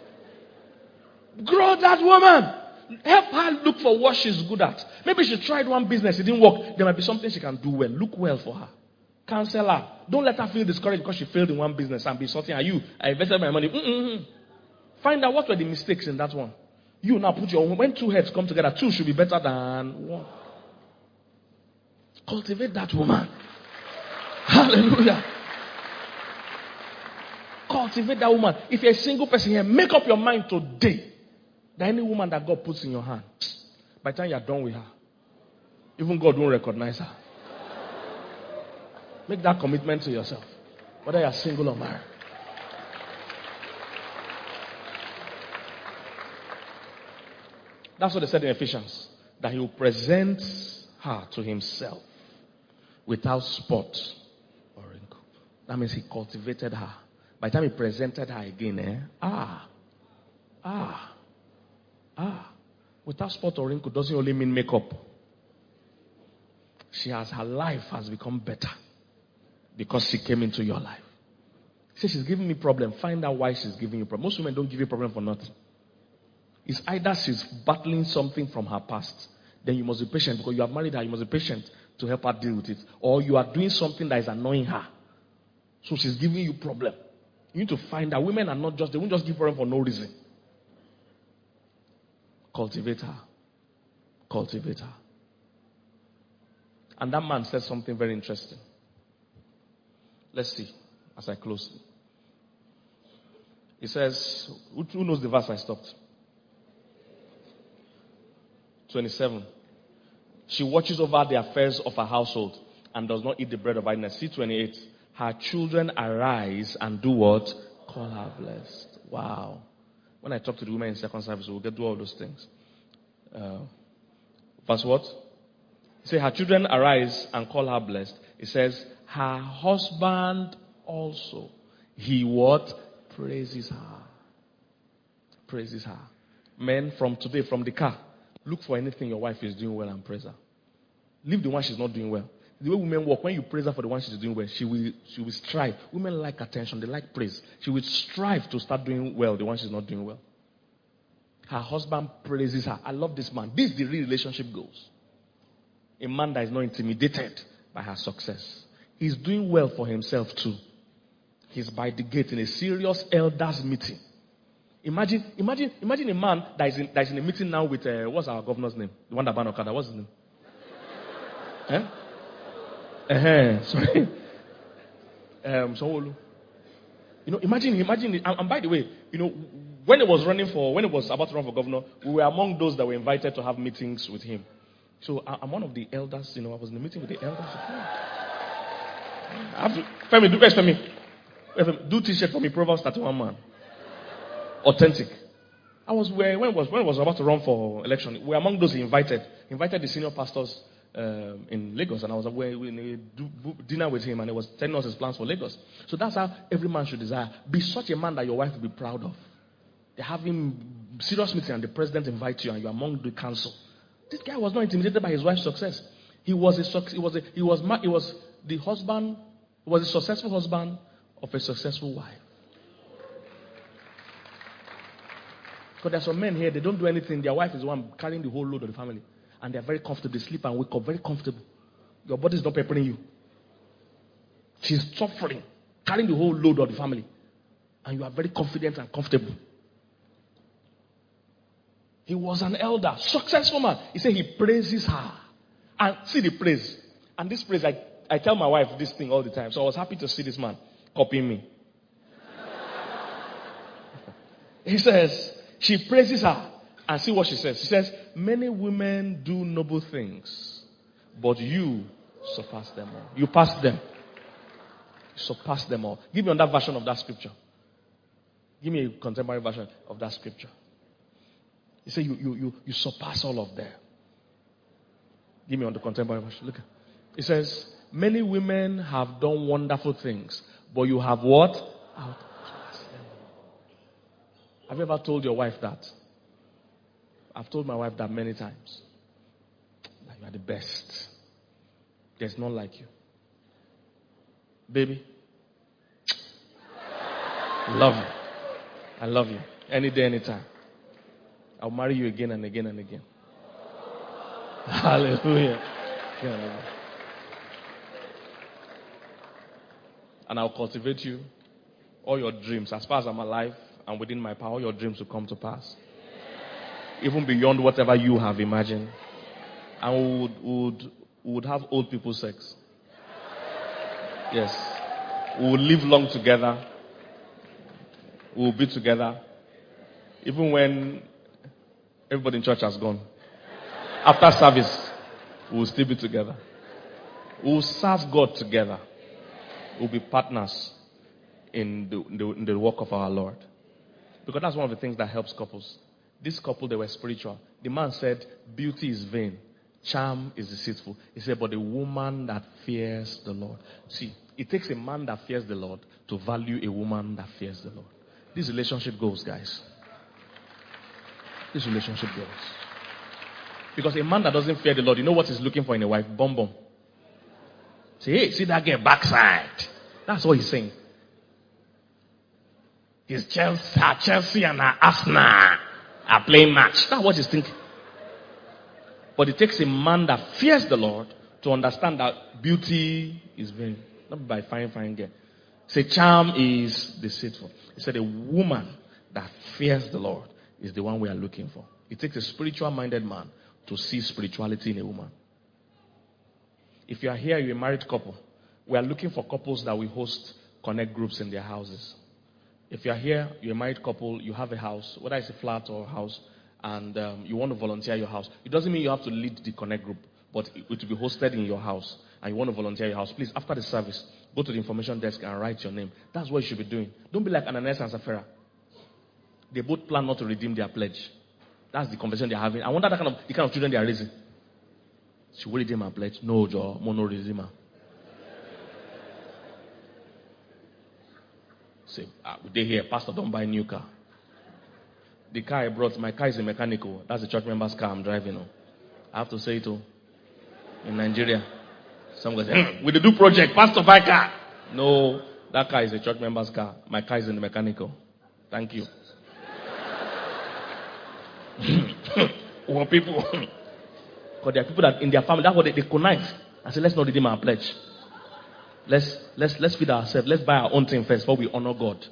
Grow that woman. Help her look for what she's good at. Maybe she tried one business, it didn't work. There might be something she can do well. Look well for her. Counsel her. Don't let her feel discouraged because she failed in one business and be something. I invested my money. Find out what were the mistakes in that one. You now put your own. When two heads come together, two should be better than one. Cultivate that woman. Hallelujah. Cultivate that woman. If you're a single person here, make up your mind today that any woman that God puts in your hand, by the time you're done with her, even God won't recognize her. Make that commitment to yourself, whether you're single or married. That's what they said in Ephesians, that he will present her to himself without spot or wrinkle. That means he cultivated her. By the time he presented her again, without spot or wrinkle doesn't only mean makeup. Her life has become better because she came into your life. She says, she's giving me problem. Find out why she's giving you problem. Most women don't give you problem for nothing. It's either she's battling something from her past, then you must be patient because you have married her. You must be patient to help her deal with it. Or you are doing something that is annoying her, so she's giving you problem. You need to find out. Women are not just, they won't just give problem for no reason. Cultivate her. Cultivate her. And that man said something very interesting. Let's see as I close. He says, who knows the verse I stopped? 27. She watches over the affairs of her household and does not eat the bread of idleness. See 28. Her children arise and do what? Call her blessed. Wow. When I talk to the women in second service, we'll get to all those things. Verse what? It says, her children arise and call her blessed. It says, her husband also. He what? Praises her. Praises her. Men, from today, from the car, look for anything your wife is doing well and praise her. Leave the one she's not doing well. The way women work, when you praise her for the one she's doing well, she will strive. Women like attention, they like praise. She will strive to start doing well, the one she's not doing well. Her husband praises her. I love this man. This is the real relationship goals. A man that is not intimidated by her success. He's doing well for himself too. He's by the gate in a serious elders meeting. Imagine a man that is in a meeting now with, what's our governor's name? The one that banned Okada. What's his name? Sorry. Sanwo-Olu. Imagine, and by the way, when he was about to run for governor, we were among those that were invited to have meetings with him. So I'm one of the elders, I was in the meeting with the elders. I have to, Femi, do t-shirt for me, Proverbs 31 man. Authentic. I was when it was about to run for election. We were among those he invited. He invited the senior pastors in Lagos, and I was in a dinner with him, and he was telling us his plans for Lagos. So that's how every man should desire. Be such a man that your wife will be proud of. They're having serious meeting, and the president invites you, and you're among the council. This guy was not intimidated by his wife's success. He was a successful husband of a successful wife. Because there are some men here, they don't do anything. Their wife is the one carrying the whole load of the family. And they're very comfortable. They sleep and wake up very comfortable. Your body is not preparing you. She's suffering, carrying the whole load of the family. and you are very confident and comfortable. He was an elder, successful man. He said he praises her. And see the praise. And this praise, I tell my wife this thing all the time. So I was happy to see this man copying me. He says, she praises her. And see what she says. She says, many women do noble things, but you surpass them all. You pass them. You surpass them all. Give me on that version of that scripture. Give me a contemporary version of that scripture. He said, you surpass all of them. Give me on the contemporary version. Look. It says, many women have done wonderful things, but you have what? Outclassed them. Have you ever told your wife that? I've told my wife that many times. That you are the best. There's none like you. Baby. Love you. I love you. Any day, anytime. I'll marry you again and again and again. Hallelujah. Yeah. And I'll cultivate you. All your dreams, as far as I'm alive and within my power, all your dreams will come to pass. Even beyond whatever you have imagined. And we would have old people sex. Yes. We will live long together. We will be together. Even when everybody in church has gone. After service, we will still be together. We will serve God together. We will be partners in the work of our Lord. Because that's one of the things that helps couples. This couple, they were spiritual. The man said, beauty is vain. Charm is deceitful. He said, but the woman that fears the Lord. See, it takes a man that fears the Lord to value a woman that fears the Lord. This relationship goes, guys. This relationship goes. Because a man that doesn't fear the Lord, you know what he's looking for in a wife? Bum bum. Say, hey, see that girl backside. That's what he's saying. His Chelsea and her Arsenal are playing match. That's what he's thinking. But it takes a man that fears the Lord to understand that beauty is vain. Not by fine girl. Say charm is deceitful. He said a woman that fears the Lord is the one we are looking for. It takes a spiritual minded man to see spirituality in a woman. If you are here, you're a married couple. We are looking for couples that we host connect groups in their houses. If you are here, you're a married couple, you have a house, whether it's a flat or a house, and you want to volunteer your house. It doesn't mean you have to lead the connect group, but it will be hosted in your house, and you want to volunteer your house. Please, after the service, go to the information desk and write your name. That's what you should be doing. Don't be like Ananias and Sapphira. They both plan not to redeem their pledge. That's the conversation they're having. I wonder the kind of children they are raising. She will redeem her pledge. No, Joe. Mono redeemer. Say, they here, Pastor, don't buy a new car. The car I brought, my car is a mechanical. That's the church member's car I'm driving on. I have to say it in Nigeria. Some guys say, with the do project, Pastor, buy car. No, that car is a church member's car. My car is in the mechanical. Thank you. Well, people, because there are people that in their family, that's what they connive. I say, let's not redeem our pledge. Let's feed ourselves. Let's buy our own thing first before we honor God.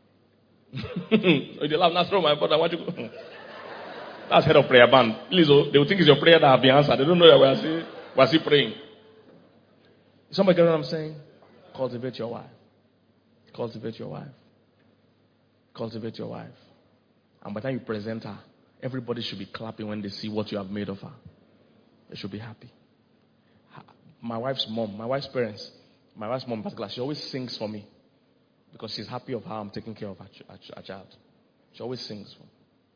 You laugh, not throw my brother. What you? That's head of prayer band. Please, they will think it's your prayer that have been answered. They don't know that we're still praying. Somebody get what I'm saying? Cultivate your wife. Cultivate your wife. Cultivate your wife. And by the time you present her, everybody should be clapping when they see what you have made of her. They should be happy. My wife's parents, my wife's mom in particular, she always sings for me. Because she's happy of how I'm taking care of her child. She always sings for me.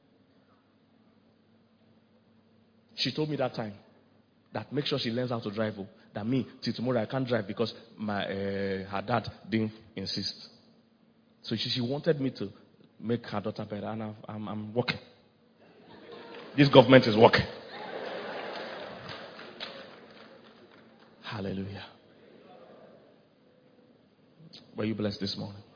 She told me that time that make sure she learns how to drive. That me, till tomorrow I can't drive because her dad didn't insist. So she wanted me to make her daughter better, and I'm working. This government is working. Hallelujah. Were you blessed this morning?